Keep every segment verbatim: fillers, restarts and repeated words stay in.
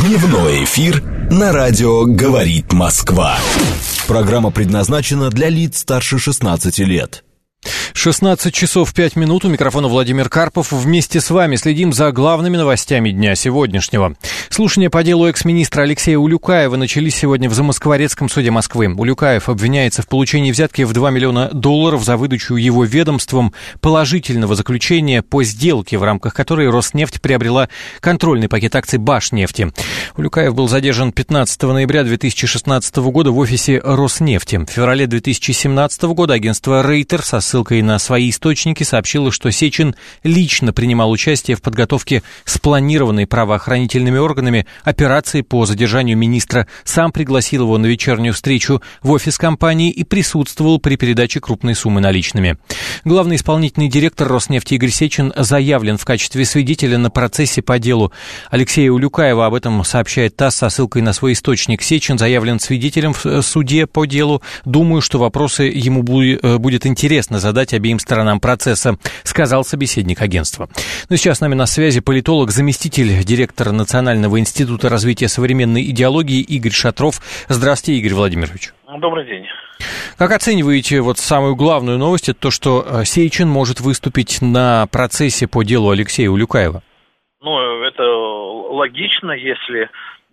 Дневной эфир на радио «Говорит Москва». Программа предназначена для лиц старше шестнадцати лет. шестнадцать часов пять минут. У микрофона Владимир Карпов. Вместе с вами следим за главными новостями дня сегодняшнего. Слушания по делу экс-министра Алексея Улюкаева начались сегодня в Замоскворецком суде Москвы. Улюкаев обвиняется в получении взятки в два миллиона долларов за выдачу его ведомством положительного заключения по сделке, в рамках которой Роснефть приобрела контрольный пакет акций Башнефти. Улюкаев был задержан пятнадцатого ноября две тысячи шестнадцатого года в офисе Роснефти. В феврале две тысячи семнадцатого года агентство Рейтер со ссылкой на свои источники сообщила, что Сечин лично принимал участие в подготовке спланированной правоохранительными органами операции по задержанию министра, сам пригласил его на вечернюю встречу в офис компании и присутствовал при передаче крупной суммы наличными. Главный исполнительный директор Роснефти Игорь Сечин заявлен в качестве свидетеля на процессе по делу Алексея Улюкаева. Об этом сообщает ТАСС со ссылкой на свой источник. Сечин заявлен свидетелем в суде по делу. Думаю, что вопросы ему будет интересно задать обеим сторонам процесса, сказал собеседник агентства. Ну, сейчас с нами на связи политолог, заместитель директора Национального института развития современной идеологии Игорь Шатров. Здравствуйте, Игорь Владимирович. Добрый день. Как оцениваете вот самую главную новость, это то, что Сечин может выступить на процессе по делу Алексея Улюкаева? Ну, это логично, если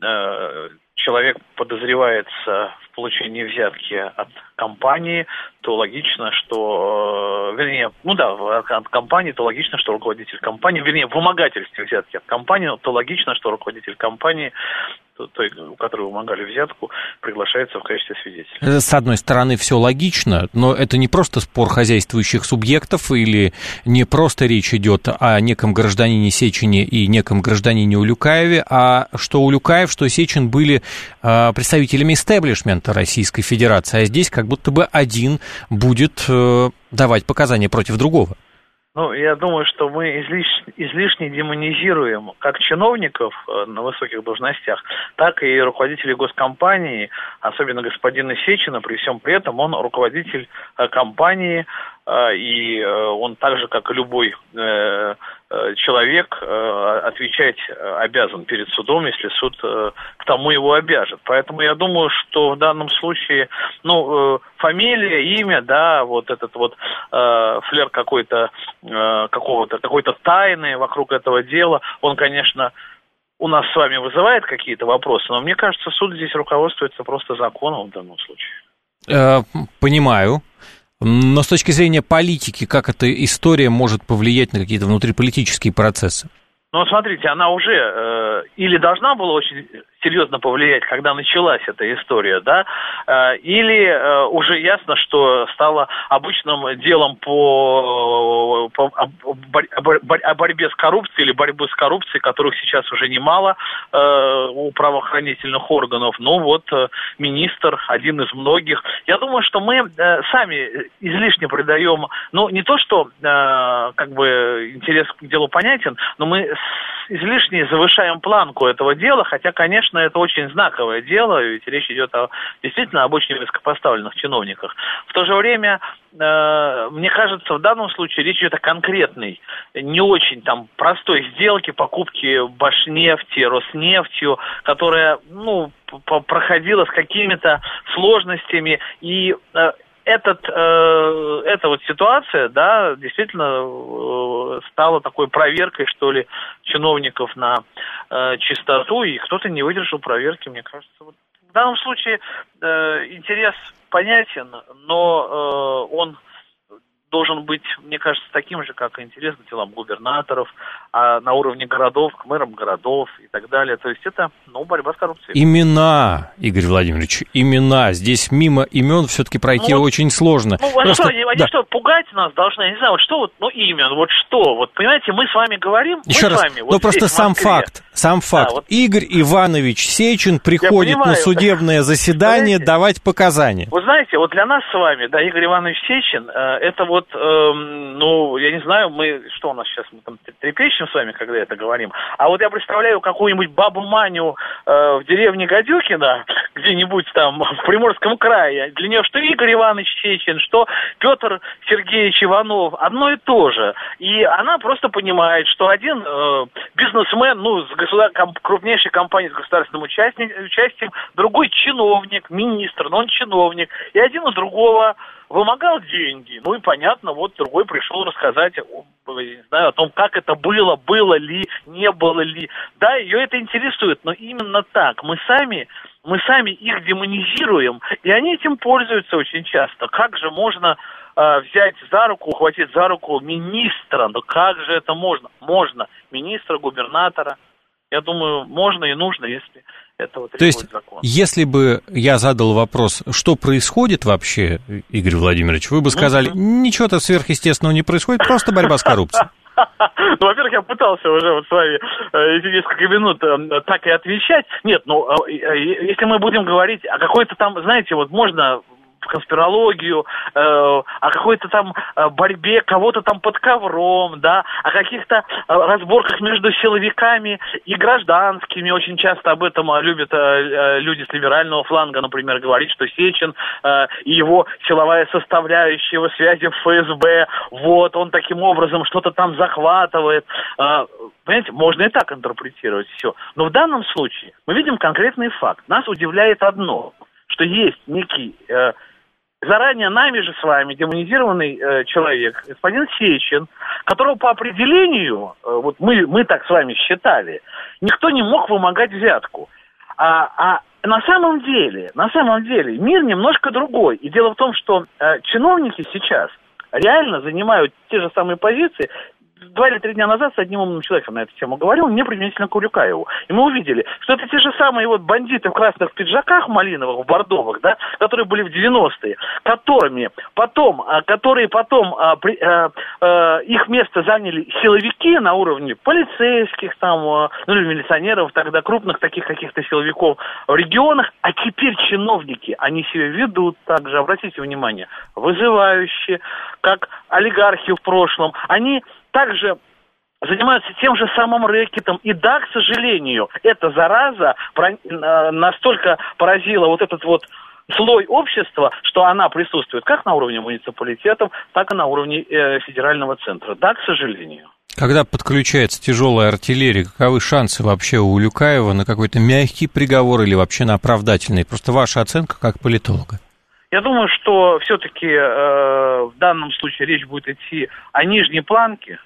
э, человек подозревается в получении взятки от компании, то логично, что, э, вернее, ну да, от компании, то логично, что руководитель компании, вернее, в вымогательстве взятки от компании, то логично, что руководитель компании, той, у которой вымогали взятку, приглашается в качестве свидетеля. С одной стороны, все логично, но это не просто спор хозяйствующих субъектов или не просто речь идет о неком гражданине Сечине и неком гражданине Улюкаеве, а что Улюкаев, что Сечин были э, представителями истеблишмента Российской Федерации, а здесь как будто бы один будет э, давать показания против другого. Ну, я думаю, что мы излиш... излишне демонизируем как чиновников на высоких должностях, так и руководителей госкомпании, особенно господина Сечина. При всем при этом он руководитель компании, и он так же, как и любой человек, отвечать обязан перед судом, если суд к тому его обяжет. Поэтому я думаю, что в данном случае, ну, фамилия, имя, да, вот этот вот флер какой-то, какого-то, какой-то тайны вокруг этого дела, он, конечно, у нас с вами вызывает какие-то вопросы, но мне кажется, суд здесь руководствуется просто законом в данном случае. Понимаю. Но с точки зрения политики, как эта история может повлиять на какие-то внутриполитические процессы? Ну, смотрите, она уже э, или должна была очень серьезно повлиять, когда началась эта история, да, э, или э, уже ясно, что стало обычным делом по, по о, о, о борьбе с коррупцией или борьбы с коррупцией, которых сейчас уже немало э, у правоохранительных органов. Ну, вот э, министр, один из многих. Я думаю, что мы э, сами излишне придаем, ну, не то, что э, как бы интерес к делу понятен, но мы излишне завышаем планку этого дела, хотя, конечно, это очень знаковое дело, ведь речь идет о, действительно об очень высокопоставленных чиновниках. В то же время, э, мне кажется, в данном случае речь идет о конкретной, не очень там простой сделке покупки Башнефти, Роснефтью, которая, ну, проходила с какими-то сложностями, и э, Этот, э, эта вот ситуация, да, действительно э, стала такой проверкой, что ли, чиновников на э, чистоту, и кто-то не выдержал проверки, мне кажется. Вот. В данном случае э, интерес понятен, но э, он должен быть, мне кажется, таким же, как и интерес к делам губернаторов, а на уровне городов, к мэрам городов и так далее. То есть это, ну, борьба с коррупцией. Имена, Игорь Владимирович, имена. Здесь мимо имен все-таки пройти ну, очень сложно. Ну, Просто, что, они, да. что, пугать нас должны? Я не знаю, вот что вот, ну, имя, вот что? Вот, понимаете, мы с вами говорим, Еще мы раз, с вами. Ну, вот просто здесь, сам факт, сам факт. Да, вот. Игорь Иванович Сечин приходит на судебное заседание давать показания. Вы знаете, вот для нас с вами, да, Игорь Иванович Сечин, э, это вот, э, ну, я не знаю, мы, что у нас сейчас, мы там трепещем с вами, когда это говорим, а вот я представляю какую-нибудь бабу Маню э, в деревне Гадюкино, где-нибудь там в Приморском крае, для нее что Игорь Иванович Сечин, что Петр Сергеевич Иванов, одно и то же. И она просто понимает, что один э, бизнесмен, ну, с государ... крупнейшей компанией с государственным участием, участием, другой чиновник, министр, но он чиновник, и один у другого вымогал деньги. Ну и понятно, вот другой пришел рассказать, не знаю, о том, как это было, было ли, не было ли. Да, ее это интересует, но именно так. Мы сами, мы сами их демонизируем, и они этим пользуются очень часто. Как же можно э, взять за руку, ухватить за руку министра? Ну как же это можно? Можно. Министра, губернатора. Я думаю, можно и нужно, если этого требует закон. То есть, если бы я задал вопрос, что происходит вообще, Игорь Владимирович, вы бы сказали, ничего-то сверхъестественного не происходит, просто борьба с коррупцией. Ну, во-первых, я пытался уже вот с вами эти несколько минут так и отвечать. Нет, ну, если мы будем говорить о какой-то там, знаете, вот можно конспирологию, э, о какой-то там борьбе кого-то там под ковром, да, о каких-то разборках между силовиками и гражданскими. Очень часто об этом любят э, люди с либерального фланга, например, говорить, что Сечин э, и его силовая составляющая, его связи в эф эс бэ, вот, он таким образом что-то там захватывает. Э, понимаете, можно и так интерпретировать все. Но в данном случае мы видим конкретный факт. Нас удивляет одно, что есть некий э, заранее нами же с вами демонизированный э, человек, господин Сечин, которого по определению, э, вот мы, мы так с вами считали, никто не мог вымогать взятку. А, а на самом деле, на самом деле мир немножко другой. И дело в том, что э, чиновники сейчас реально занимают те же самые позиции. Два или три дня назад с одним умным человеком на эту тему говорил, мне применительно к Урюкаеву. И мы увидели, что это те же самые вот бандиты в красных пиджаках малиновых, в бордовых, да, которые были в девяностые, которыми потом, которые потом а, при, а, а, их место заняли силовики на уровне полицейских, там, а, ну или милиционеров, тогда крупных таких каких-то силовиков в регионах, а теперь чиновники, они себя ведут также, обратите внимание, вызывающие, как олигархи в прошлом, они также занимаются тем же самым рэкетом. И да, к сожалению, эта зараза настолько поразила вот этот вот слой общества, что она присутствует как на уровне муниципалитетов, так и на уровне э, федерального центра. Да, к сожалению. Когда подключается тяжелая артиллерия, каковы шансы вообще у Улюкаева на какой-то мягкий приговор или вообще на оправдательный? Просто ваша оценка как политолога. Я думаю, что все-таки э, в данном случае речь будет идти о нижней планке.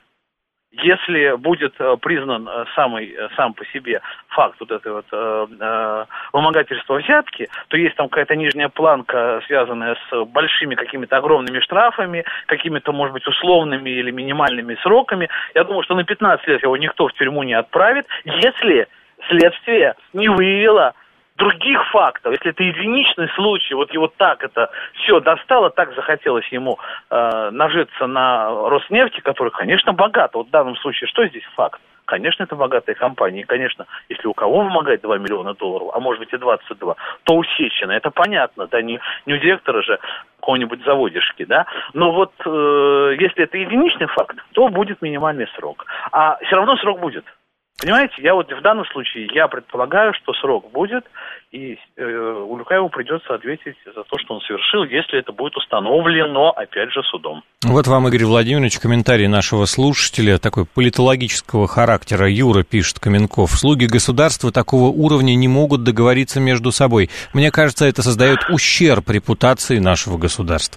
Если будет э, признан э, самый, э, сам по себе факт вот этой вот э, э, вымогательства взятки, то есть там какая-то нижняя планка, связанная с большими какими-то огромными штрафами, какими-то, может быть, условными или минимальными сроками. Я думаю, что на пятнадцать лет его никто в тюрьму не отправит, если следствие не выявило других фактов, если это единичный случай, вот его так это все достало, так захотелось ему э, нажиться на Роснефти, который, конечно, богат. Вот в данном случае что здесь факт? Конечно, это богатая компания. И, конечно, если у кого вымогать два миллиона долларов, а может быть и двадцать два, то у Сечина. Это понятно, да, не, не у директора же какого-нибудь заводишки, да. Но вот э, если это единичный факт, то будет минимальный срок. А все равно срок будет. Понимаете, я вот в данном случае, я предполагаю, что срок будет, и э, Улюкаеву придется ответить за то, что он совершил, если это будет установлено, опять же, судом. Вот вам, Игорь Владимирович, комментарий нашего слушателя, такой политологического характера. Юра пишет, Каменков: слуги государства такого уровня не могут договориться между собой. Мне кажется, это создает ущерб репутации нашего государства.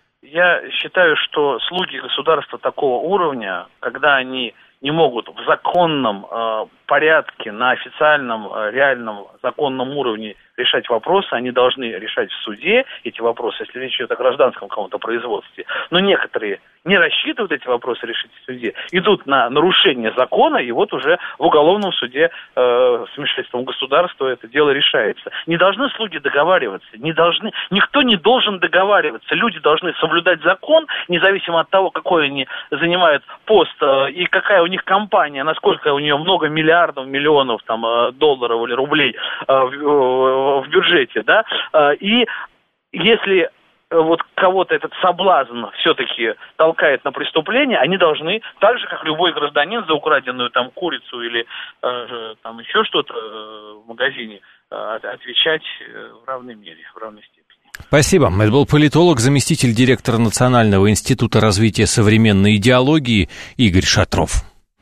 Я считаю, что слуги государства такого уровня, когда они не могут в законном э, порядке, на официальном, э, реальном, законном уровне решать вопросы, они должны решать в суде эти вопросы, если речь идет о гражданском каком-то производстве. Но некоторые не рассчитывают эти вопросы решить в суде, идут на нарушение закона, и вот уже в уголовном суде э, с вмешательством государства это дело решается. Не должны слуги договариваться, не должны, никто не должен договариваться. Люди должны соблюдать закон, независимо от того, какой они занимают пост э, и какая у них компания, насколько у нее много миллиардов, миллионов там, э, долларов или рублей э, в, в бюджете, да, э, и если вот кого-то этот соблазн все-таки толкает на преступление, они должны, так же, как любой гражданин за украденную там курицу или э, там еще что-то э, в магазине, отвечать в равной мере, в равной степени. Спасибо. Это был политолог, заместитель директора Национального института развития современной идеологии Игорь Шатров.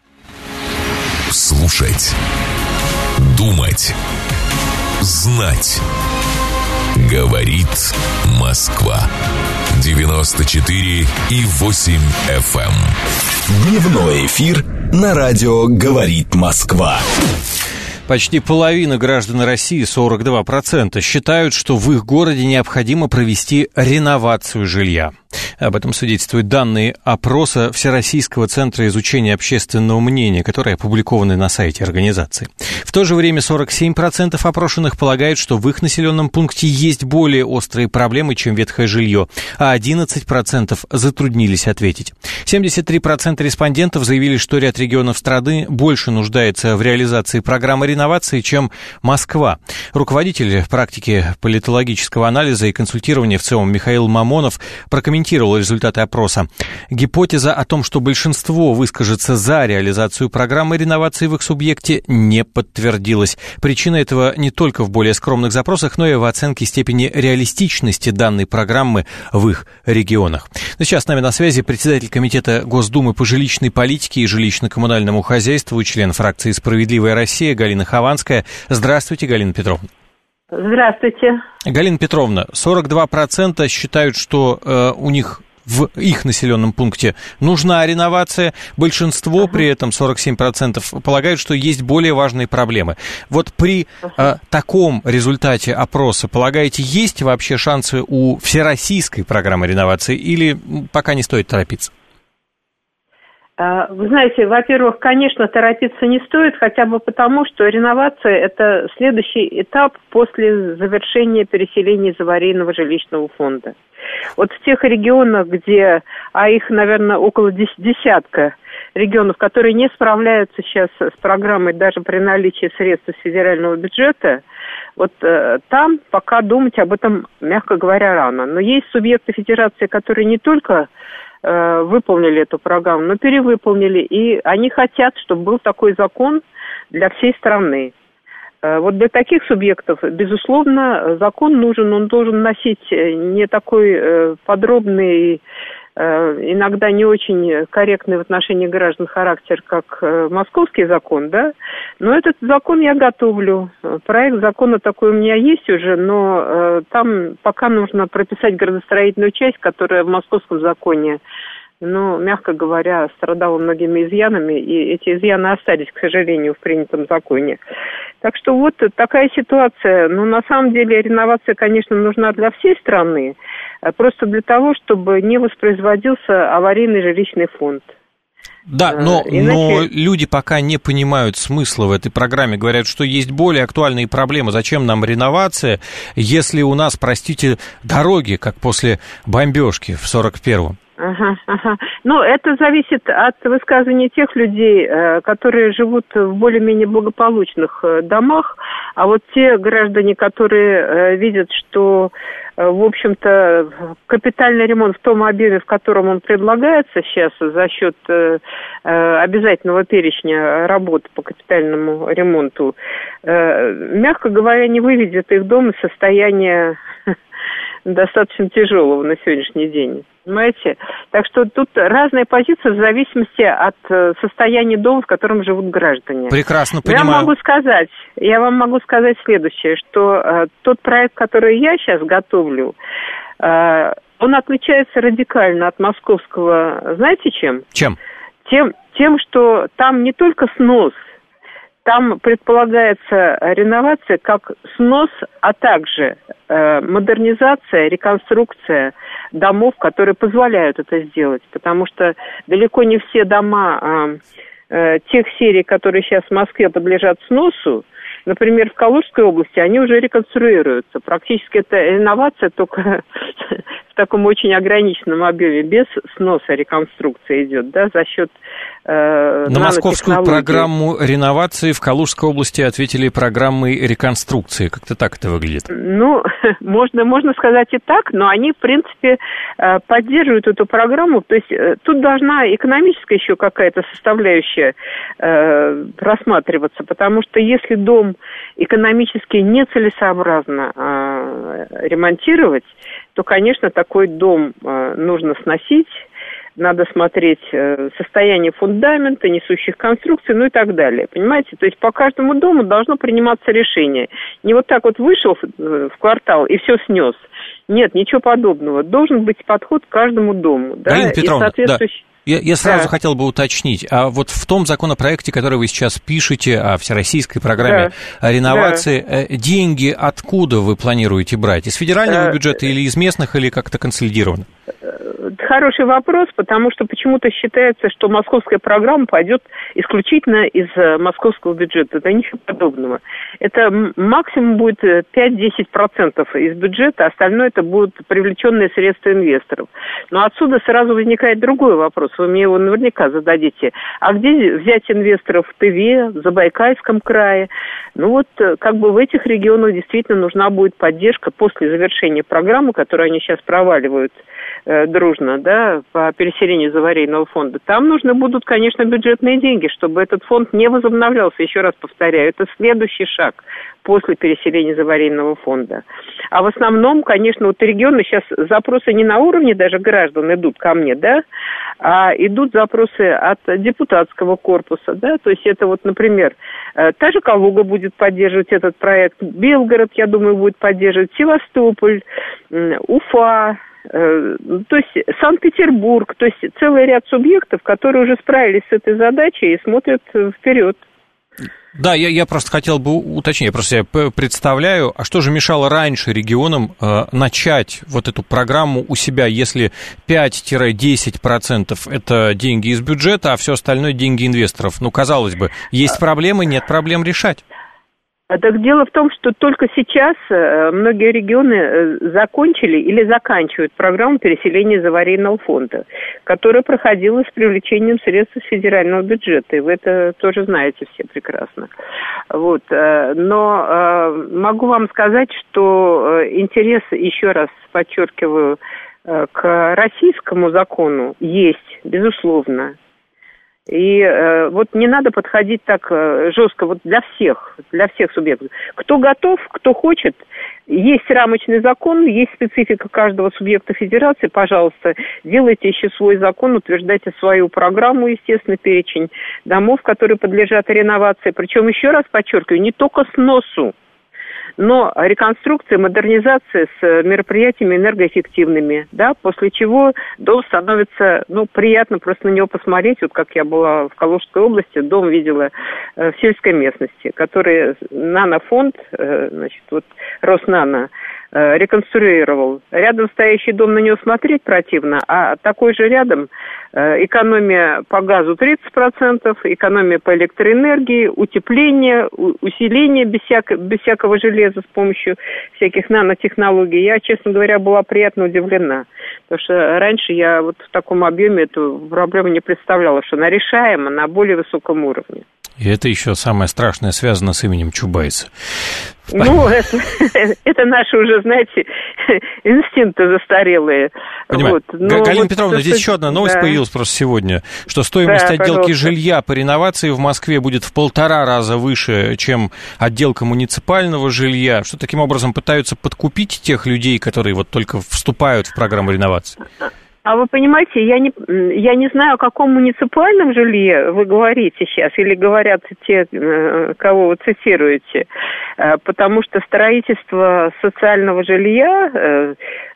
Слушать, думать, знать. Говорит Москва. девяносто четыре и восемь эф эм. Дневной эфир на радио «Говорит Москва». Почти половина граждан России, сорок два процента, считают, что в их городе необходимо провести реновацию жилья. Об этом свидетельствуют данные опроса Всероссийского центра изучения общественного мнения, которые опубликованы на сайте организации. В то же время сорок семь процентов опрошенных полагают, что в их населенном пункте есть более острые проблемы, чем ветхое жилье, а одиннадцать процентов затруднились ответить. семьдесят три процента респондентов заявили, что ряд регионов страны больше нуждается в реализации программы реновации, чем Москва. Руководитель практики политологического анализа и консультирования в ЦИОМ Михаил Мамонов прокомментировал результаты опроса. Гипотеза о том, что большинство выскажется за реализацию программы реновации в их субъекте, не подтвердилась. Причина этого не только в более скромных запросах, но и в оценке степени реалистичности данной программы в их регионах. Но сейчас с нами на связи председатель Комитета Госдумы по жилищной политике и жилищно-коммунальному хозяйству, член фракции «Справедливая Россия» Галина Хованская. Здравствуйте, Галина Петровна. Здравствуйте. Галина Петровна, сорок два процента считают, что э, у них в их населенном пункте нужна реновация. Большинство, uh-huh. при этом сорок семь процентов, полагают, что есть более важные проблемы. Вот при uh-huh. э, таком результате опроса, полагаете, есть вообще шансы у всероссийской программы реновации или пока не стоит торопиться? Вы знаете, во-первых, конечно, торопиться не стоит, хотя бы потому, что реновация – это следующий этап после завершения переселения из аварийного жилищного фонда. Вот в тех регионах, где, а их, наверное, около десятка регионов, которые не справляются сейчас с программой даже при наличии средств из федерального бюджета, вот э, там пока думать об этом, мягко говоря, рано. Но есть субъекты федерации, которые не только выполнили эту программу, но перевыполнили, и они хотят, чтобы был такой закон для всей страны. Вот для таких субъектов, безусловно, закон нужен, он должен носить не такой подробный, иногда не очень корректный в отношении граждан характер, как московский закон, да, но этот закон я готовлю. Проект закона такой у меня есть уже, но там пока нужно прописать градостроительную часть, которая в московском законе, ну, мягко говоря, страдала многими изъянами, и эти изъяны остались, к сожалению, в принятом законе. Так что вот такая ситуация. Ну, на самом деле, реновация, конечно, нужна для всей страны, просто для того, чтобы не воспроизводился аварийный жилищный фонд. Да, но, Иначе... но люди пока не понимают смысла в этой программе, говорят, что есть более актуальные проблемы. Зачем нам реновация, если у нас, простите, дороги, как после бомбежки в сорок первом? Ага, ага. Ну, это зависит от высказываний тех людей, которые живут в более-менее благополучных домах, а вот те граждане, которые видят, что, в общем-то, капитальный ремонт в том объеме, в котором он предлагается сейчас за счет обязательного перечня работ по капитальному ремонту, мягко говоря, не выведет их дом из состояния достаточно тяжелого на сегодняшний день. Понимаете? Так что тут разная позиция в зависимости от состояния дома, в котором живут граждане. Прекрасно понимаю. Я могу сказать, я вам могу сказать следующее, что э, тот проект, который я сейчас готовлю, э, он отличается радикально от московского, знаете чем? Чем? Тем, тем, что там не только снос, там предполагается реновация как снос, а также э, модернизация, реконструкция домов, которые позволяют это сделать. Потому что далеко не все дома э, э, тех серий, которые сейчас в Москве подлежат сносу, например, в Калужской области, они уже реконструируются. Практически это реновация только таком очень ограниченном объеме, без сноса реконструкция идет, да, за счет э, На московскую программу реновации в Калужской области ответили программой реконструкции. Как-то так это выглядит. Ну, можно, можно сказать и так, но они, в принципе, поддерживают эту программу. То есть тут должна экономическая еще какая-то составляющая э, рассматриваться, потому что если дом экономически нецелесообразно э, ремонтировать, то, конечно, такой дом э, нужно сносить. Надо смотреть состояние фундамента, несущих конструкций, ну и так далее. Понимаете? То есть по каждому дому должно приниматься решение. Не вот так вот вышел в квартал и все снес. Нет, ничего подобного. Должен быть подход к каждому дому. Да? Галина Петровна, соответствующий... да. Я, я сразу да. хотел бы уточнить, а вот в том законопроекте, который вы сейчас пишете о всероссийской программе да. реновации, да. деньги откуда вы планируете брать? Из федерального бюджета или из местных, или как-то консолидированно? Хороший вопрос, потому что почему-то считается, что московская программа пойдет исключительно из московского бюджета. Да ничего подобного. Это максимум будет пять-десять процентов из бюджета, остальное это будут привлеченные средства инвесторов. Но отсюда сразу возникает другой вопрос. Вы мне его наверняка зададите. А где взять инвесторов в Тыве, в Забайкальском крае? Ну вот, как бы в этих регионах действительно нужна будет поддержка после завершения программы, которую они сейчас проваливают э, дружно, да, по переселению из аварийного фонда. Там нужны будут, конечно, бюджетные деньги, чтобы этот фонд не возобновлялся. Еще раз повторяю, это следующий шаг после переселения из аварийного фонда. А в основном, конечно, вот регионы сейчас запросы не на уровне даже граждан идут ко мне, да, а идут запросы от депутатского корпуса, да, то есть это вот, например, та же Калуга будет поддерживать этот проект, Белгород, я думаю, будет поддерживать, Севастополь, Уфа, то есть Санкт-Петербург, то есть целый ряд субъектов, которые уже справились с этой задачей и смотрят вперед. Да, я, я просто хотел бы уточнить, я просто себе представляю, а что же мешало раньше регионам э, начать вот эту программу у себя, если пять-десять процентов это деньги из бюджета, а все остальное деньги инвесторов? Ну, казалось бы, есть проблемы, нет проблем решать. Так дело в том, что только сейчас многие регионы закончили или заканчивают программу переселения из аварийного фонда, которая проходила с привлечением средств из федерального бюджета, и вы это тоже знаете все прекрасно. Вот. Но могу вам сказать, что интерес, еще раз подчеркиваю, к российскому закону есть, безусловно. И э, вот не надо подходить так э, жестко вот для всех, для всех субъектов. Кто готов, кто хочет, есть рамочный закон, есть специфика каждого субъекта федерации, пожалуйста, делайте еще свой закон, утверждайте свою программу, естественно, перечень домов, которые подлежат реновации. Причем, еще раз подчеркиваю, не только сносу, но реконструкция, модернизация с мероприятиями энергоэффективными, да, после чего дом становится, ну, приятно просто на него посмотреть. Вот как я была в Калужской области, дом видела э, в сельской местности, который нанофонд, э, значит, вот Роснано, э, реконструировал. Рядом стоящий дом, на него смотреть противно, а такой же рядом э, экономия по газу тридцать процентов, экономия по электроэнергии, утепление, у- усиление без, всяко, без всякого железа, с помощью всяких нанотехнологий. Я, честно говоря, была приятно удивлена. Потому что раньше я вот в таком объеме эту проблему не представляла, что она решаема на более высоком уровне. И это еще самое страшное связано с именем Чубайса. Ну, это, это наши уже, знаете, инстинкты застарелые. Понимаю. Вот. Галина вот Петровна, то, здесь что... еще одна новость да. появилась просто сегодня, что стоимость да, отделки пожалуйста. жилья по реновации в Москве будет в полтора раза выше, чем отделка муниципального жилья. Что таким образом пытаются подкупить тех людей, которые вот только вступают в программу реновации? А вы понимаете, я не, я не знаю, о каком муниципальном жилье вы говорите сейчас, или говорят те, кого вы цитируете, потому что строительство социального жилья,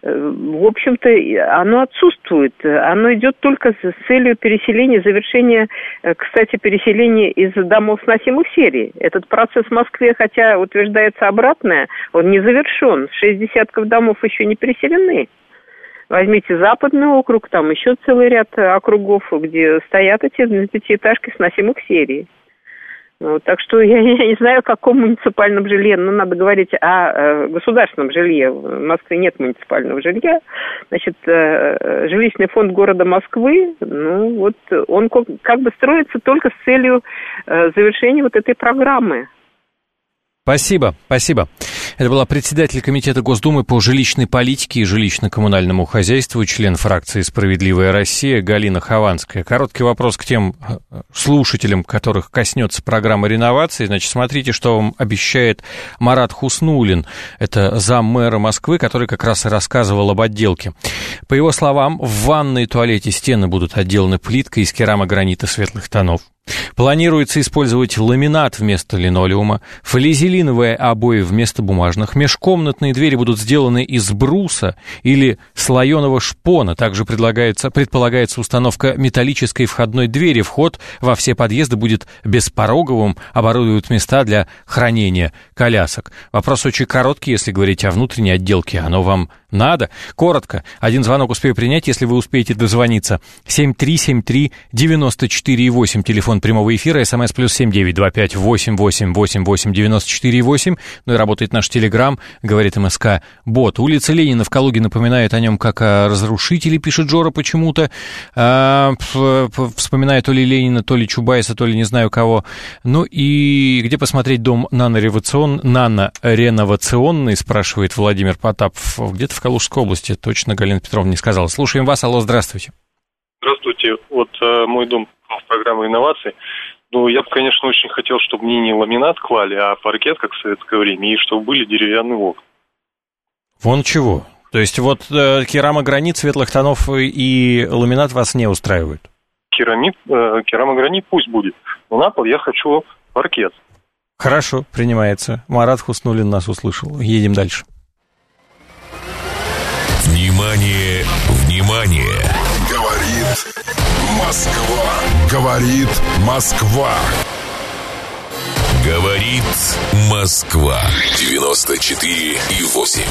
в общем-то, оно отсутствует. Оно идет только с целью переселения, завершения, кстати, переселения из домов сносимых серий. Этот процесс в Москве, хотя утверждается обратное, он не завершен. Шесть десятков домов еще не переселены. Возьмите Западный округ, там еще целый ряд округов, где стоят эти пятиэтажки сносимых серий. Ну, так что я, я не знаю, о каком муниципальном жилье, но надо говорить о э, государственном жилье. В Москве нет муниципального жилья. Значит, э, жилищный фонд города Москвы, ну, вот он как бы строится только с целью э, завершения вот этой программы. Спасибо, спасибо. Это была председатель Комитета Госдумы по жилищной политике и жилищно-коммунальному хозяйству, член фракции «Справедливая Россия» Галина Хованская. Короткий вопрос к тем слушателям, которых коснется программа реновации. Значит, смотрите, что вам обещает Марат Хуснуллин. Это заммэра Москвы, который как раз и рассказывал об отделке. По его словам, в ванной и туалете стены будут отделаны плиткой из керамогранита светлых тонов. Планируется использовать ламинат вместо линолеума, флизелиновые обои вместо бумажных, межкомнатные двери будут сделаны из бруса или слоеного шпона. Также предлагается, предполагается установка металлической входной двери. Вход во все подъезды будет беспороговым, оборудуют места для хранения колясок. Вопрос очень короткий, если говорить о внутренней отделке. Оно вам надо? Коротко. Один звонок успею принять, если вы успеете дозвониться. семь три семь три девяносто четыре восемь, телефон прямого эфира, смс плюс семь девять два пять восемь восемь восемь восемь девяносто четыре восемь. Ну и работает наш телеграм, говорит МСК Бот. Улица Ленина в Калуге напоминает о нем как о разрушителе, пишет Джора почему-то. А, вспоминает то ли Ленина, то ли Чубайса, то ли не знаю кого. Ну и где посмотреть дом нано-реновацион... нано-реновационный, спрашивает Владимир Потапов. Где-то в Калужской области, точно Галина Петровна не сказала. Слушаем вас. Алло, здравствуйте. Здравствуйте. Вот э, мой дом в программе инноваций. Ну, я бы, конечно, очень хотел, чтобы мне не ламинат клали, а паркет, как в советское время, и чтобы были деревянные окна. Вон чего. То есть вот э, керамогранит светлых тонов и ламинат вас не устраивают? Керамид, э, керамогранит пусть будет, но на пол я хочу паркет. Хорошо, принимается. Марат Хуснуллин нас услышал. Едем дальше. Внимание, внимание! Говорит Москва. Говорит Москва. Говорит Москва. девяносто четыре и восемь.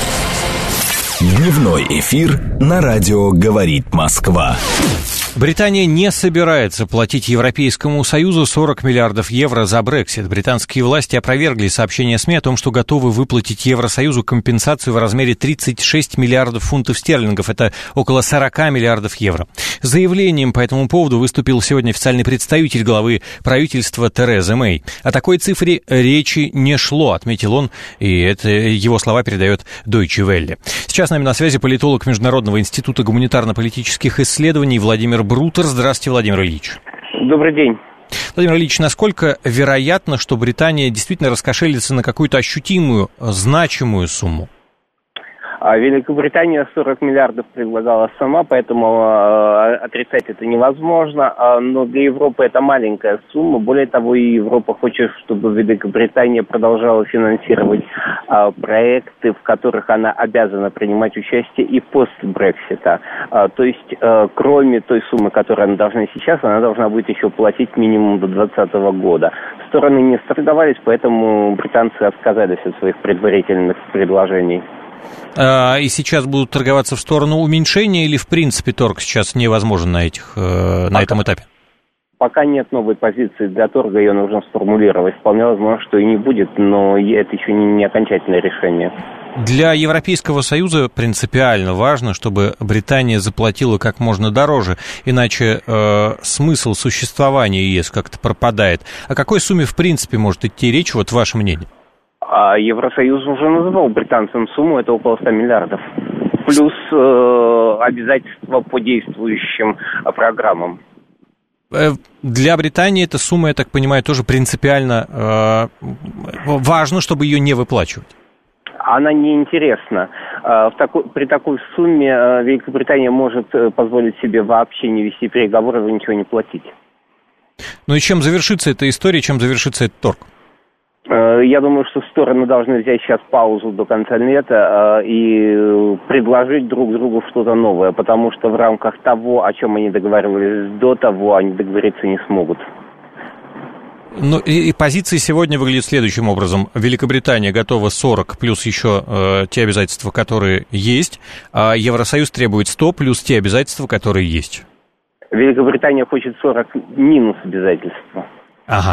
Дневной эфир на радио «Говорит Москва». Британия не собирается платить Европейскому Союзу сорок миллиардов евро за Брексит. Британские власти опровергли сообщение СМИ о том, что готовы выплатить Евросоюзу компенсацию в размере тридцать шесть миллиардов фунтов стерлингов. Это около сорок миллиардов евро. С заявлением по этому поводу выступил сегодня официальный представитель главы правительства Терезы Мэй. О такой цифре речи не шло, отметил он, и это его слова передает Deutsche Welle. Сейчас с нами на связи политолог Международного института гуманитарно-политических исследований Владимир Брутер. Здравствуйте, Владимир Ильич. Добрый день. Владимир Ильич, насколько вероятно, что Британия действительно раскошелится на какую-то ощутимую, значимую сумму? Великобритания сорок миллиардов предлагала сама, поэтому э, отрицать это невозможно. Э, но для Европы это маленькая сумма. Более того, и Европа хочет, чтобы Великобритания продолжала финансировать э, проекты, в которых она обязана принимать участие и после Брексита. Э, то есть, э, кроме той суммы, которую она должна сейчас, она должна будет еще платить минимум до двадцатого года. Стороны не торговались, поэтому британцы отказались от своих предварительных предложений. И сейчас будут торговаться в сторону уменьшения или, в принципе, торг сейчас невозможен на, этих, на пока, этом этапе? Пока нет новой позиции для торга, ее нужно сформулировать. Вполне возможно, что и не будет, но это еще не, не окончательное решение. Для Европейского Союза принципиально важно, чтобы Британия заплатила как можно дороже, иначе э, смысл существования ЕС как-то пропадает. О какой сумме, в принципе, может идти речь, вот ваше мнение? А Евросоюз уже называл британцам сумму, это около ста миллиардов. Плюс э, обязательства по действующим э, программам. Для Британии эта сумма, я так понимаю, тоже принципиально э, важно, чтобы ее не выплачивать. Она неинтересна. В такой, при такой сумме Великобритания может позволить себе вообще не вести переговоры, вы ничего не платить. Ну и чем завершится эта история, чем завершится этот торг? Я думаю, что стороны должны взять сейчас паузу до конца лета и предложить друг другу что-то новое, потому что в рамках того, о чем они договаривались до того, они договориться не смогут. Ну и, и позиции сегодня выглядят следующим образом. Великобритания готова сорок плюс еще э, те обязательства, которые есть, а Евросоюз требует сто плюс те обязательства, которые есть. Великобритания хочет сорок минус обязательства. Ага.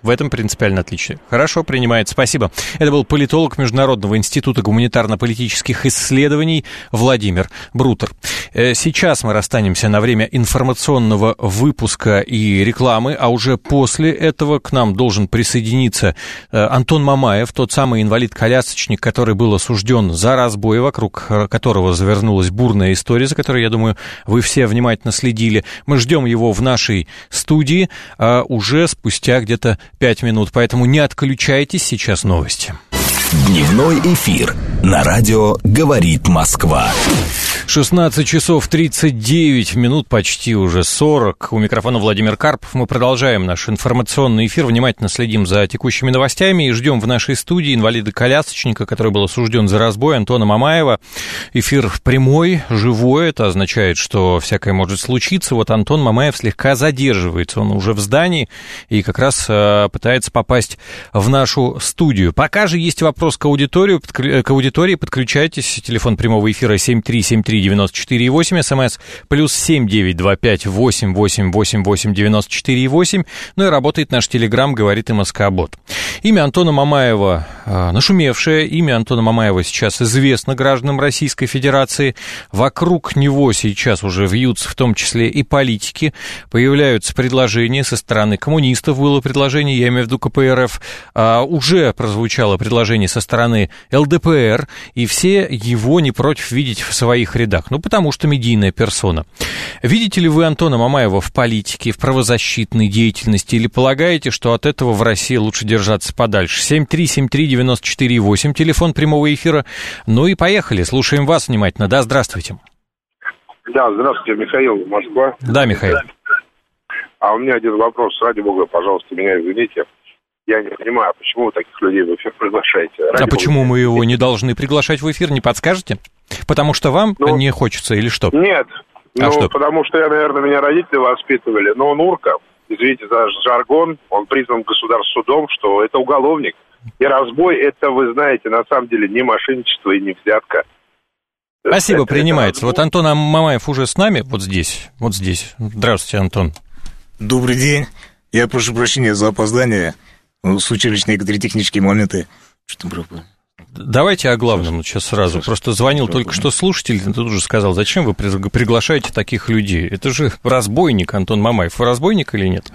В этом принципиально отличие. Хорошо, принимает. Спасибо. Это был политолог Международного института гуманитарно-политических исследований Владимир Брутер. Сейчас мы расстанемся на время информационного выпуска и рекламы, а уже после этого к нам должен присоединиться Антон Мамаев, тот самый инвалид-колясочник, который был осужден за разбой, вокруг которого завернулась бурная история, за которой, я думаю, вы все внимательно следили. Мы ждем его в нашей студии а, уже спустя где-то пять минут, поэтому не отключайтесь, сейчас новости. Дневной эфир на радио «Говорит Москва». шестнадцать часов тридцать девять минут, почти уже сорок. У микрофона Владимир Карпов. Мы продолжаем наш информационный эфир. Внимательно следим за текущими новостями и ждем в нашей студии инвалида-колясочника, который был осужден за разбой, Антона Мамаева. Эфир прямой, живой. Это означает, что всякое может случиться. Вот Антон Мамаев слегка задерживается. Он уже в здании и как раз э, пытается попасть в нашу студию. Пока же есть вопрос к аудитории. К аудитории подключайтесь. Телефон прямого эфира семь три семь три девяносто четыре восемь, смс плюс семь девять два пять восемь восемь восемь восемь девяносто четыре восемь. Ну и работает наш телеграм «Говорит МСК-бот». Имя Антона Мамаева э, нашумевшее, имя Антона Мамаева сейчас известно гражданам Российской Федерации. Вокруг него сейчас уже вьются в том числе и политики. Появляются предложения со стороны коммунистов, было предложение, я имею в виду ка пэ эр эф, э, уже прозвучало предложение со стороны эл дэ пэ эр, и все его не против видеть в своих рядах. Ну, потому что медийная персона. Видите ли вы Антона Мамаева в политике, в правозащитной деятельности, или полагаете, что от этого в России лучше держаться подальше? семь три семь три девяносто четыре восемь, телефон прямого эфира. Ну и поехали, слушаем вас внимательно. Да, здравствуйте. Да, здравствуйте, Михаил, Москва. Да, Михаил. А у меня один вопрос, ради бога, пожалуйста, меня извините. Я не понимаю, почему вы таких людей в эфир приглашаете? Ради а почему бога, мы его не должны приглашать в эфир, не подскажете? Потому что вам ну, не хочется или что? Нет, а ну, что? Потому что, я, наверное, меня родители воспитывали. Но он урка, извините за жаргон, он признан государственным судом, что это уголовник. И разбой, это, вы знаете, на самом деле не мошенничество и не взятка. Спасибо, это, принимается. Это вот Антон Мамаев уже с нами, вот здесь, вот здесь. Здравствуйте, Антон. Добрый день. Я прошу прощения за опоздание. Случились некоторые технические моменты. Что там было? Давайте о главном сейчас сразу. Просто звонил только что слушатель, тут уже сказал, зачем вы приглашаете таких людей? Это же разбойник Антон Мамаев. Вы разбойник или нет?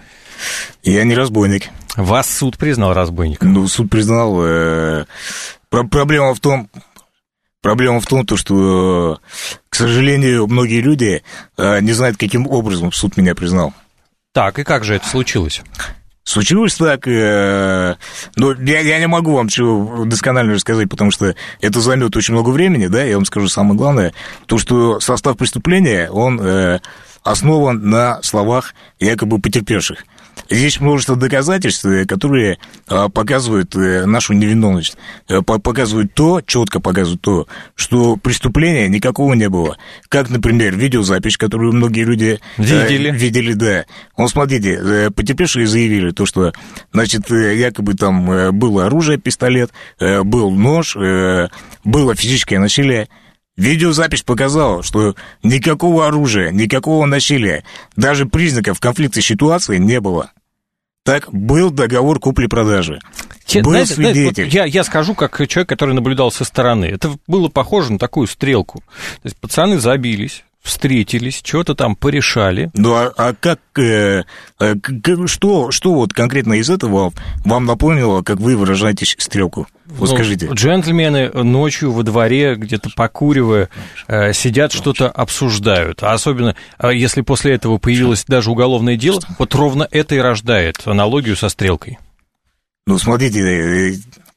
Я не разбойник. Вас суд признал разбойником. Ну, суд признал. Э, проблема в том, проблема в том, то, что, к сожалению, многие люди э, не знают, каким образом суд меня признал. Так, и как же это случилось? Случилось так, э, но я, я не могу вам чего досконально рассказать, потому что это займет очень много времени, да, я вам скажу самое главное, то, что состав преступления, он э, основан на словах якобы потерпевших. Здесь множество доказательств, которые показывают нашу невиновность, показывают то, четко показывают то, что преступления никакого не было. Как, например, видеозапись, которую многие люди видели. видели, да. Вот смотрите, потерпевшие заявили то, что, значит, якобы там было оружие, пистолет, был нож, было физическое насилие. Видеозапись показала, что никакого оружия, никакого насилия, даже признаков конфликтной ситуации не было. Так, был договор купли-продажи. Че, был знаете, свидетель. Знаете, вот я, я скажу, как человек, который наблюдал со стороны. Это было похоже на такую стрелку. То есть пацаны забились, встретились, что-то там порешали. Ну, а, а как, э, э, что, что вот конкретно из этого вам напомнило, как вы выражаетесь, стрелку? Вот ну, скажите. Джентльмены ночью во дворе, где-то покуривая, э, сидят, что-то обсуждают. А особенно, э, если после этого появилось даже уголовное дело, вот ровно это и рождает аналогию со стрелкой. Ну, смотрите, э,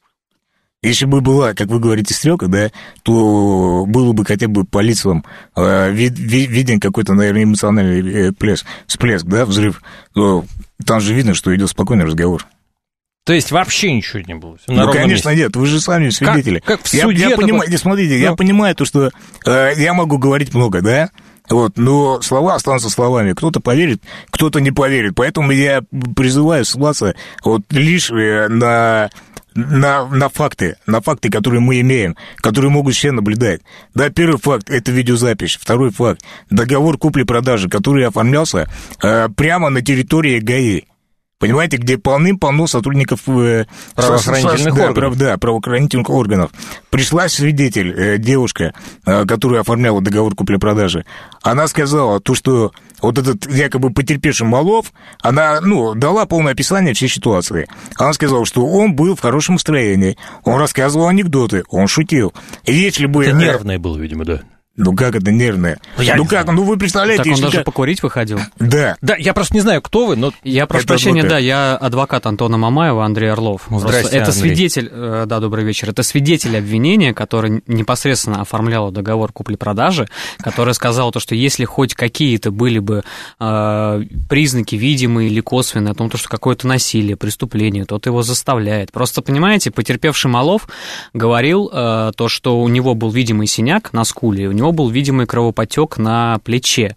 если бы была, как вы говорите, стрелка, да, то было бы хотя бы по лицам э, вид, вид, виден какой-то, наверное, эмоциональный плеск, всплеск, да, взрыв. Но там же видно, что идет спокойный разговор. То есть вообще ничего не было? Ну, конечно, месте. Нет, вы же сами свидетели. Как, как в я, суде? Я понимаю, не, смотрите, ну. я понимаю то, что э, я могу говорить много, да, вот, но слова останутся словами. Кто-то поверит, кто-то не поверит. Поэтому я призываю ссылаться вот лишь на... На, на факты, на факты, которые мы имеем, которые могут все наблюдать. Да, первый факт – это видеозапись. Второй факт – договор купли-продажи, который оформлялся э, прямо на территории ГАИ. понимаете, где полным-полно сотрудников правоохранительных да, органов. Прав, да, правоохранительных органов. Пришла свидетель, девушка, которая оформляла договор купли-продажи. Она сказала то, что вот этот якобы потерпевший Малов, она, ну, дала полное описание всей ситуации. Она сказала, что он был в хорошем настроении, он рассказывал анекдоты, он шутил. Если бы... Это нервное было, видимо, да. Ну как это нервное? Я ну как, ну вы представляете... Так он даже как... покурить выходил? Да. Да, я просто не знаю, кто вы, но... Я прошу прощения, да, я адвокат Антона Мамаева, Андрей Орлов. Здрасте, это Андрей. свидетель, да, добрый вечер, это свидетель обвинения, который непосредственно оформлял договор купли-продажи, который сказал то, что если хоть какие-то были бы э, признаки видимые или косвенные о том, что какое-то насилие, преступление, тот его заставляет. Просто, понимаете, потерпевший Малов говорил э, то, что у него был видимый синяк на скуле, у него был видимый кровопотек на плече.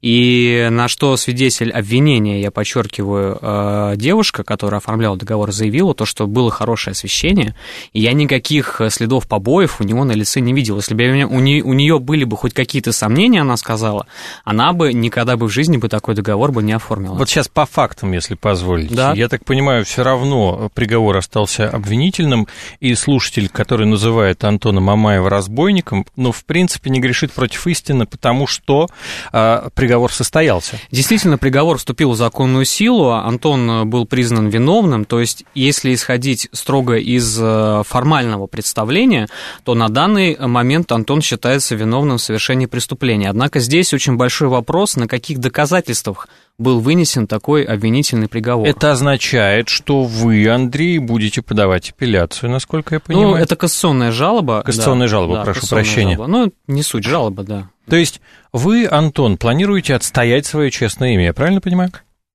И на что свидетель обвинения, я подчеркиваю, девушка, которая оформляла договор, заявила то, что было хорошее освещение, и я никаких следов побоев у него на лице не видел. Если бы у нее были бы хоть какие-то сомнения, она сказала, она бы никогда бы в жизни бы такой договор бы не оформила. Вот сейчас по фактам, если позволите. Да. Я так понимаю, все равно приговор остался обвинительным, и слушатель, который называет Антона Мамаева разбойником, ну, в принципе, не грешит против истины, потому что э, приговор состоялся. Действительно, приговор вступил в законную силу, Антон был признан виновным, то есть, если исходить строго из формального представления, то на данный момент Антон считается виновным в совершении преступления. Однако здесь очень большой вопрос, на каких доказательствах был вынесен такой обвинительный приговор. Это означает, что вы, Андрей, будете подавать апелляцию, насколько я понимаю. Ну, это кассационная жалоба. Кассационная да, жалоба, да, прошу кассационная прощения. Жалоба. Ну, не суть, жалоба, да. То есть вы, Антон, планируете отстоять свое честное имя, я правильно понимаю?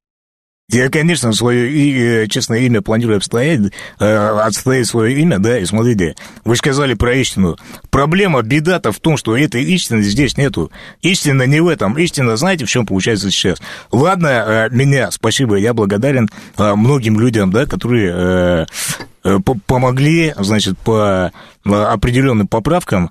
Я, конечно, свое честное имя планирую отстоять, отстоять свое имя, да, и смотрите, вы сказали про истину. Проблема, беда-то в том, что этой истины здесь нету. Истина не в этом. Истина, знаете, в чем получается сейчас? Ладно, меня, спасибо, я благодарен многим людям, да, которые помогли, значит, по определенным поправкам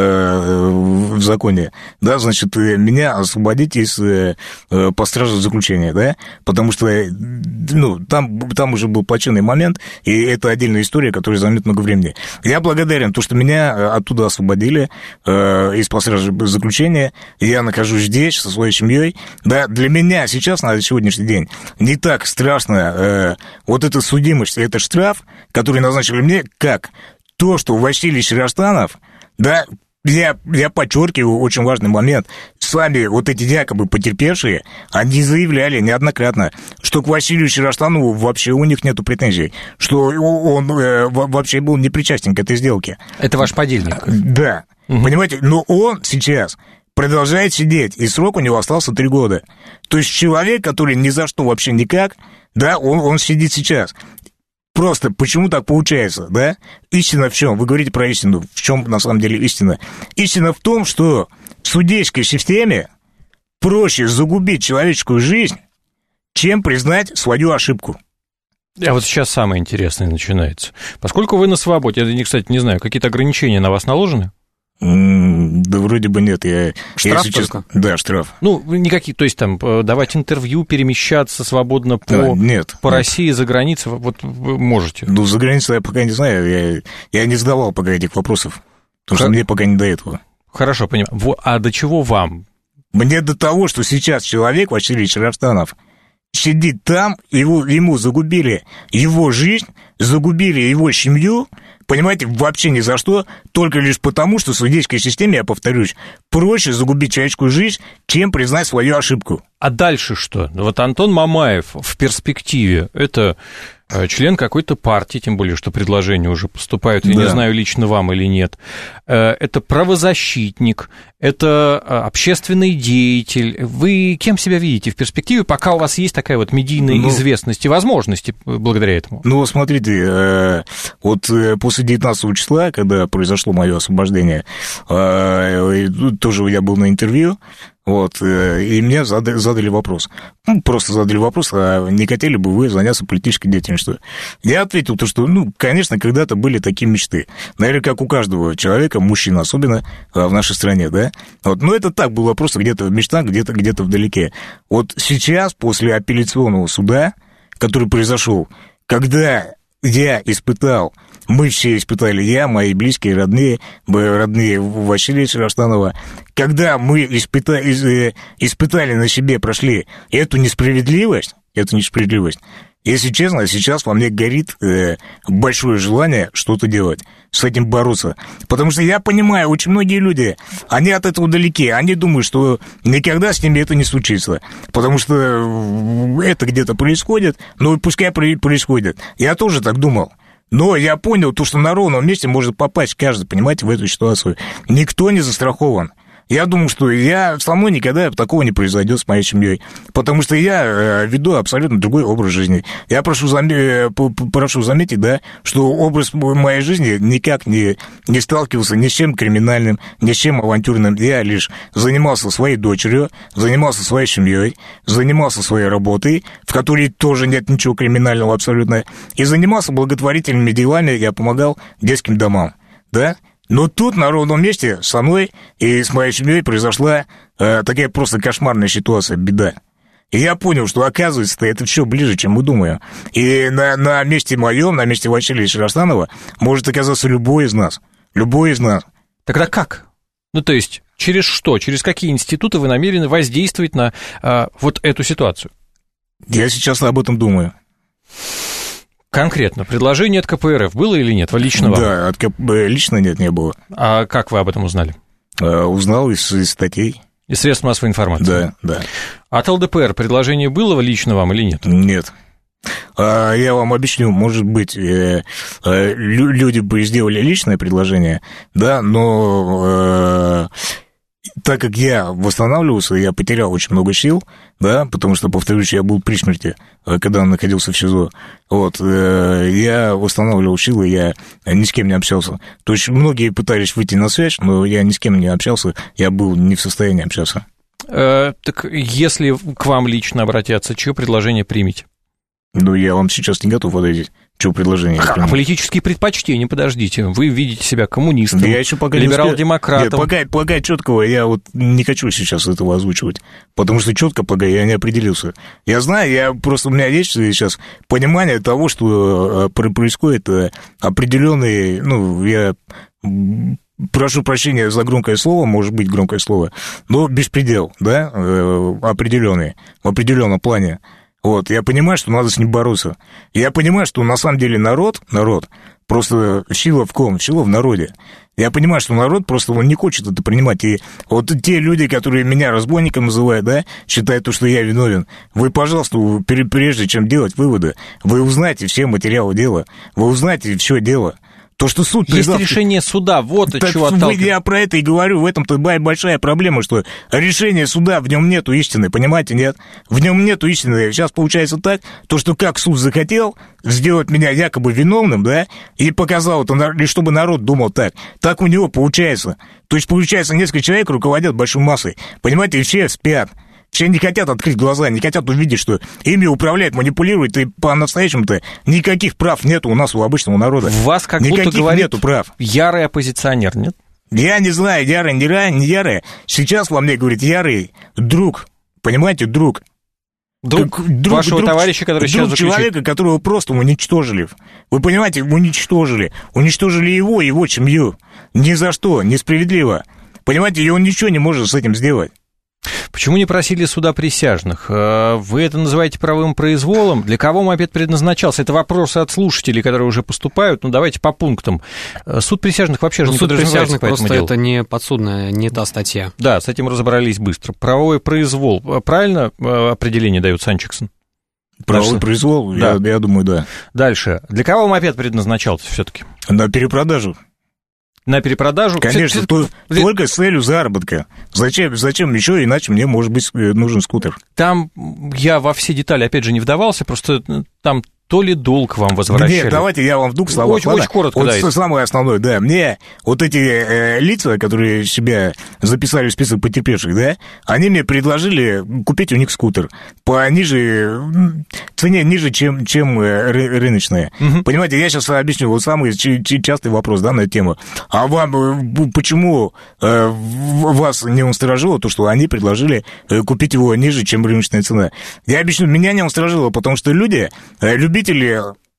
в законе, да, значит, меня освободить из по стражу заключения, да, потому что, ну, там, там уже был плачевный момент, и это отдельная история, которая займет много времени. Я благодарен, то, что меня оттуда освободили из по стражу заключения, я нахожусь здесь со своей семьей, да, для меня сейчас, на сегодняшний день, не так страшно вот эта судимость, это штраф, который назначили мне, как то, что Василий Широстанов, да, я, я подчеркиваю очень важный момент, сами вот эти якобы потерпевшие, они заявляли неоднократно, что к Василию Широстанову вообще у них нету претензий, что он э, вообще был не причастен к этой сделке. Это ваш подельник? Да, угу. Понимаете, но он сейчас продолжает сидеть, и срок у него остался три года. То есть человек, который ни за что вообще никак, да, он, он сидит сейчас. Просто почему так получается, да? Истина в чем? Вы говорите про истину. В чем на самом деле истина? Истина в том, что в судейской системе проще загубить человеческую жизнь, чем признать свою ошибку. А вот сейчас самое интересное начинается. Поскольку вы на свободе, я, кстати, не знаю, какие-то ограничения на вас наложены? Да вроде бы нет. Я, штраф я только? Да, штраф. Ну, никакие, то есть там давать интервью, перемещаться свободно по, а, нет, по нет. России, за границей, вот вы можете? Ну, за границей я пока не знаю, я, я не задавал пока этих вопросов, потому Х... что мне пока не до этого. Хорошо, понимаю. А до чего вам? Мне до того, что сейчас человек, Василий Широстанов, сидит там, его, ему загубили его жизнь, загубили его семью, понимаете, вообще ни за что, только лишь потому, что в судейской системе, я повторюсь, проще загубить человеческую жизнь, чем признать свою ошибку. А дальше что? Вот Антон Мамаев в перспективе, это член какой-то партии, тем более, что предложения уже поступают, я да. не знаю, лично вам или нет. Это правозащитник, это общественный деятель. Вы кем себя видите в перспективе, пока у вас есть такая вот медийная ну, известность и возможности благодаря этому? Ну, смотрите, вот после девятнадцатого числа, когда произошло мое освобождение, тоже я был на интервью, вот, и мне задали, задали вопрос. Ну, просто задали вопрос, а не хотели бы вы заняться политической деятельностью? Я ответил, то, что, ну, конечно, когда-то были такие мечты. Наверное, как у каждого человека, мужчина особенно, в нашей стране, да? Вот, но это так было просто где-то в мечтах, где-то, где-то вдалеке. Вот сейчас, после апелляционного суда, который произошел, когда я испытал, мы все испытали, я, мои близкие, родные, родные Василия Шараштанова, когда мы испытали, испытали на себе, прошли эту несправедливость, эту несправедливость, если честно, сейчас во мне горит э, большое желание что-то делать, с этим бороться. Потому что я понимаю, очень многие люди, они от этого далеки, они думают, что никогда с ними это не случится. Потому что это где-то происходит, ну и пускай происходит. Я тоже так думал. Но я понял, то, что на ровном месте может попасть каждый, понимаете, в эту ситуацию. Никто не застрахован. Я думаю, что я со мной никогда такого не произойдет с моей семьей, потому что я веду абсолютно другой образ жизни. Я прошу, зам... прошу заметить, да, что образ моей жизни никак не, не сталкивался ни с чем криминальным, ни с чем авантюрным. Я лишь занимался своей дочерью, занимался своей семьей, занимался своей работой, в которой тоже нет ничего криминального абсолютно, и занимался благотворительными делами, я помогал детским домам, да. Но тут, на ровном месте, со мной и с моей семьей произошла э, такая просто кошмарная ситуация, беда. И я понял, что, оказывается, это все ближе, чем мы думаем. И на, на месте моем, на месте Василия Шараштанова может оказаться любой из нас. Любой из нас. Тогда как? Ну, то есть, через что? Через какие институты вы намерены воздействовать на э, вот эту ситуацию? Я сейчас об этом думаю. Конкретно, предложение от ка пэ эр эф было или нет? Лично вам? Да, от ка пэ эр эф лично нет, не было. А как вы об этом узнали? А, узнал из, из статей. Из средств массовой информации? Да, да. От эл дэ пэ эр предложение было лично вам или нет? Нет. А, я вам объясню, может быть, э, э, люди бы сделали личное предложение, да, но... Э, так как я восстанавливался, я потерял очень много сил, да, потому что, повторюсь, я был при смерти, когда находился в СИЗО, вот, я восстанавливал силы, я ни с кем не общался. То есть многие пытались выйти на связь, но я ни с кем не общался, я был не в состоянии общаться. Э, так если к вам лично обратятся, чье предложение примете? Ну, я вам сейчас не готов ответить. Что предложение? А политические предпочтения, подождите. Вы видите себя коммунистом, я еще пока либерал-демократом. Нет, пока, пока четкого я вот не хочу сейчас этого озвучивать, потому что четко пока я не определился. Я знаю, я просто у меня есть сейчас понимание того, что происходит определенный, ну, я прошу прощения за громкое слово, может быть громкое слово, но беспредел, да, определенный, в определенном плане. Вот, я понимаю, что надо с ним бороться. Я понимаю, что на самом деле народ, народ, просто сила в ком? Сила в народе. Я понимаю, что народ просто он не хочет это принимать. И вот те люди, которые меня разбойником называют, да, считают, что я виновен, вы, пожалуйста, прежде чем делать выводы, вы узнаете все материалы дела, вы узнаете все дело. То, что суд есть признал... решение суда, вот от чего отталкивает. Я про это и говорю, в этом-то большая проблема, что решение суда, в нем нету истины, понимаете, нет? В нем нету истины. Сейчас получается так, то, что как суд захотел сделать меня якобы виновным, да, и показал это, и чтобы народ думал так, так у него получается. То есть, получается, несколько человек руководят большой массой, понимаете, и все спят. Все не хотят открыть глаза, не хотят увидеть, что ими управляют, манипулируют, и по-настоящему-то никаких прав нету у нас, у обычного народа. В вас как никаких будто говорит нету прав. Ярый оппозиционер, нет? Я не знаю, ярый, не ярый, не ярый. Сейчас во мне говорит ярый друг, понимаете, друг. Друг, друг вашего друг, товарища, который сейчас заключил. Друг человека, которого просто уничтожили. Вы понимаете, уничтожили. Уничтожили его, его семью. Ни за что, несправедливо. Понимаете, и он ничего не может с этим сделать. Почему не просили суда присяжных? Вы это называете правовым произволом? Для кого мопед предназначался? Это вопросы от слушателей, которые уже поступают. Ну, давайте по пунктам. Суд присяжных вообще же ну, не суд подразумевается по этому просто делу. Это не подсудная, не та статья. Да, с этим разобрались быстро. Правовой произвол. Правильно определение дает Санчиксон? Правовой произвол? Да. Я, я думаю, да. Дальше. Для кого мопед предназначался все-таки? На перепродажу. На перепродажу? Конечно, все, то, все... только с целью заработка. Зачем, зачем еще, иначе мне, может быть, нужен скутер. Там я во все детали, опять же, не вдавался, просто там то ли долг вам возвращали? Нет, давайте я вам в двух словах. Очень, очень коротко, вот да. Самое основное, да. Мне вот эти э, лица, которые себя записали в список потерпевших, да, они мне предложили купить у них скутер по ниже, цене ниже, чем, чем ры, рыночная. Угу. Понимаете, я сейчас объясню вот самый частый вопрос, да, на эту тему. А вам почему э, вас не насторожило то, что они предложили купить его ниже, чем рыночная цена? Я объясню, меня не насторожило, потому что люди, любители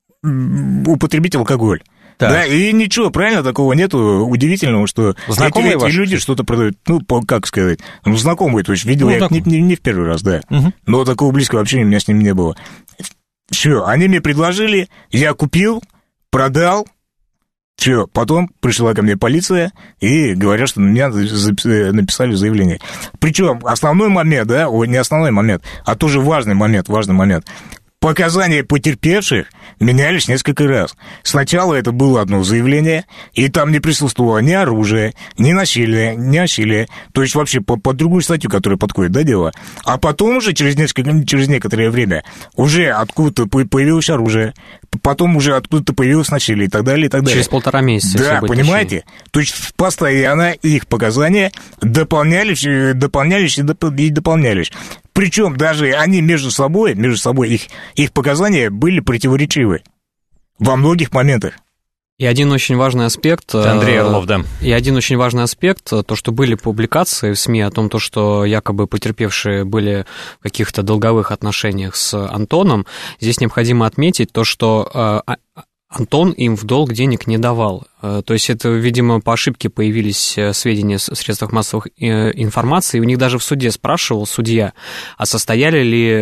употребить алкоголь. Так. Да, и ничего, правильно, такого нету удивительного, что знакомые эти, эти люди что-то продают, ну, как сказать, ну, знакомые, то есть видел ну, я их не, не, не в первый раз, да, угу. Но такого близкого общения у меня с ними не было. Все, они мне предложили, я купил, продал, все, потом пришла ко мне полиция и говорят, что на меня написали заявление. Причем основной момент, да, не основной момент, а тоже важный момент, важный момент. Показания потерпевших менялись несколько раз. Сначала это было одно заявление, и там не присутствовало ни оружия, ни насилия, ни насилия. То есть вообще по, по другую статью, которая подходит, да, дело. А потом уже через, несколько, через некоторое время уже откуда-то появилось оружие, потом уже откуда-то появилось насилие и так далее, и так далее. Через полтора месяца. Да, понимаете? То есть постоянно их показания дополнялись, дополнялись и дополнялись. Причем даже они между собой, между собой их, их показания были противоречивы во многих моментах. И один очень важный аспект... Андрей Орлов, да. И один очень важный аспект, то, что были публикации в СМИ о том, то, что якобы потерпевшие были в каких-то долговых отношениях с Антоном. Здесь необходимо отметить то, что Антон им в долг денег не давал. То есть это, видимо, по ошибке появились сведения в средствах массовой информации, и у них даже в суде спрашивал судья, а состояли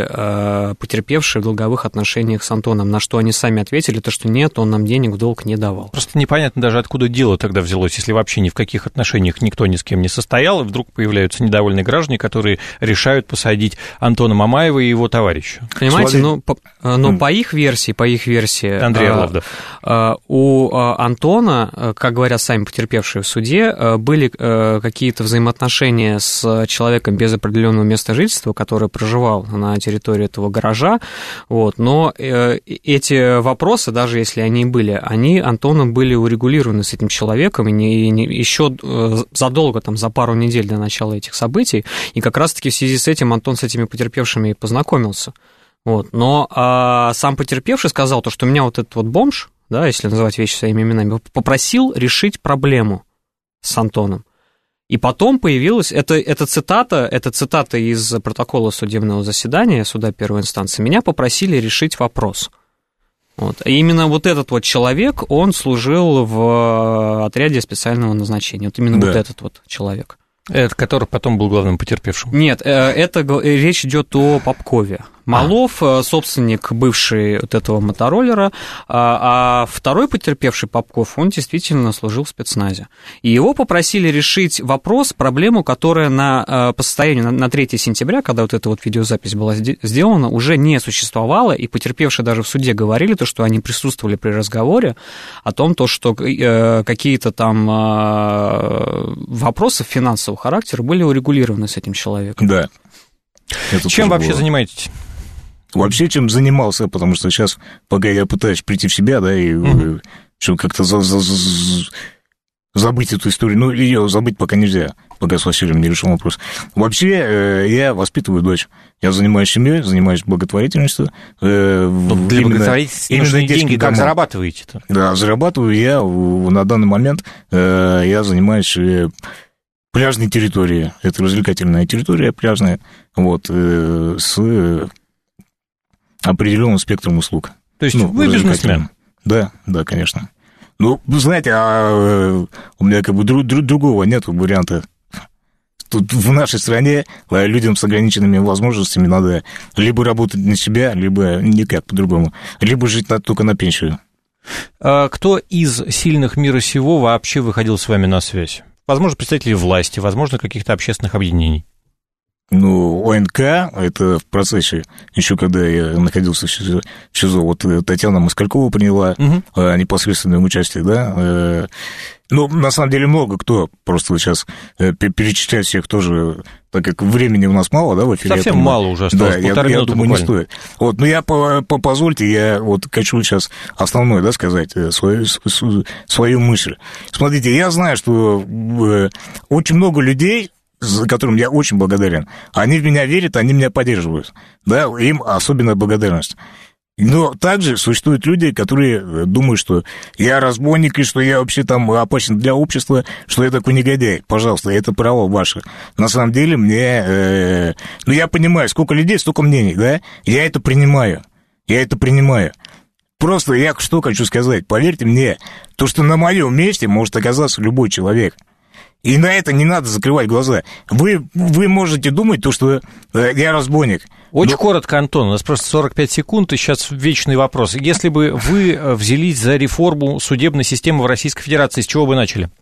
ли потерпевшие в долговых отношениях с Антоном, на что они сами ответили, то, что нет, он нам денег в долг не давал. Просто непонятно даже, откуда дело тогда взялось, если вообще ни в каких отношениях никто ни с кем не состоял, и вдруг появляются недовольные граждане, которые решают посадить Антона Мамаева и его товарища. Понимаете, ну, по, но по их версии, по их версии... Андрей Орлов, да. У Антона, как говорят сами потерпевшие в суде, были какие-то взаимоотношения с человеком без определенного места жительства, который проживал на территории этого гаража, вот, но эти вопросы, даже если они были, они Антоном были урегулированы с этим человеком, и, не, и не, еще задолго, там, за пару недель до начала этих событий, и как раз-таки в связи с этим Антон с этими потерпевшими и познакомился. Вот, но а, сам потерпевший сказал, то, что меня вот этот вот бомж, да, если называть вещи своими именами, попросил решить проблему с Антоном. И потом появилась, это, это, цитата, это цитата из протокола судебного заседания суда первой инстанции, меня попросили решить вопрос. Вот. И именно вот этот вот человек, он служил в отряде специального назначения. Вот именно да. вот этот вот человек. Это который потом был главным потерпевшим? Нет, это речь идет о Попкове. Малов, а. собственник бывший вот этого мотороллера, а второй потерпевший Попков, он действительно служил в спецназе. И его попросили решить вопрос, проблему, которая на, по состоянию на третьего сентября, когда вот эта вот видеозапись была сделана, уже не существовала, и потерпевшие даже в суде говорили, то, что они присутствовали при разговоре о том, то, что какие-то там вопросы финансового характера были урегулированы с этим человеком. Да. Это чем вообще было. Занимаетесь? Вообще, чем занимался, потому что сейчас, пока я пытаюсь прийти в себя, да, и mm-hmm. чтобы как-то за, за, за, забыть эту историю, ну, ее забыть пока нельзя, пока с Василием не решил вопрос. Вообще, я воспитываю дочь. Я занимаюсь семьей, занимаюсь благотворительностью. Для именно, благотворительности именно нужны деньги, как зарабатываете-то? Да, зарабатываю я на данный момент, я занимаюсь пляжной территорией. Это развлекательная территория пляжная, вот, с определенным спектром услуг. То есть ну, вы бизнесмен? Да, да, конечно. Ну, вы знаете, а у меня как бы друг, друг, другого нет варианта. Тут в нашей стране людям с ограниченными возможностями надо либо работать на себя, либо никак по-другому, либо жить на, только на пенсию. А кто из сильных мира сего вообще выходил с вами на связь? Возможно, представители власти, возможно, каких-то общественных объединений. Ну, ОНК, это в процессе, еще когда я находился в СИЗО, в СИЗО вот Татьяна Москалькова приняла угу. непосредственное участие, да. Ну, на самом деле, много кто, просто сейчас перечислять всех тоже, так как времени у нас мало, да, в эфире. Совсем мало уже осталось, да, полторы я, минуты я думаю, буквально. Не стоит. Вот, но я, по, по, позвольте, я вот хочу сейчас основное, да, сказать, свою, свою мысль. Смотрите, я знаю, что очень много людей, за которым я очень благодарен, они в меня верят, они меня поддерживают, да, им особенная благодарность. Но также существуют люди, которые думают, что я разбойник, и что я вообще там опасен для общества, что я такой негодяй. Пожалуйста, это право ваше. На самом деле мне... Э, ну, я понимаю, сколько людей, столько мнений, да? Я это принимаю. Я это принимаю. Просто я что хочу сказать. Поверьте мне, то, что на моем месте может оказаться любой человек. И на это не надо закрывать глаза. Вы, вы можете думать, то, что э, я разбойник. Очень но... коротко, Антон, у нас просто сорок пять секунд, и сейчас вечный вопрос. Если бы вы взялись за реформу судебной системы в Российской Федерации, с чего бы начали?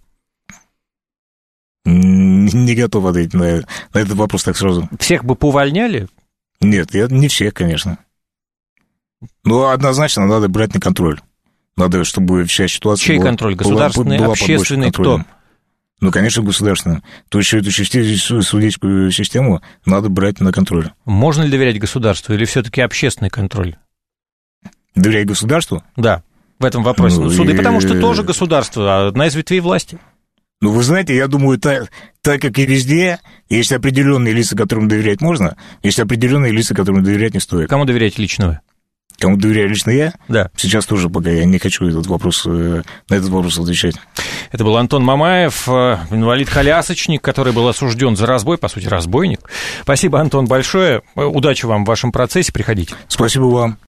Не готов ответить на, на этот вопрос так сразу. Всех бы поувольняли? Нет, я, не всех, конечно. Но однозначно надо брать на контроль. Надо, чтобы вся ситуация Чей была... контроль? Государственный, была, была общественный, кто? Ну, конечно, государственным. То есть эту судейскую систему надо брать на контроль. Можно ли доверять государству или все-таки общественный контроль? Доверять государству? Да, в этом вопросе. Ну, суды, и... потому что тоже государство, одна из ветвей власти. Ну, вы знаете, я думаю, так, так как и везде, есть определенные лица, которым доверять можно, есть определенные лица, которым доверять не стоит. Кому доверять лично вы? Кому доверяю лично я? Да. Сейчас тоже пока я не хочу этот вопрос, на этот вопрос отвечать. Это был Антон Мамаев, инвалид-колясочник, который был осужден за разбой, по сути, разбойник. Спасибо, Антон, большое. Удачи вам в вашем процессе, приходите. Спасибо вам.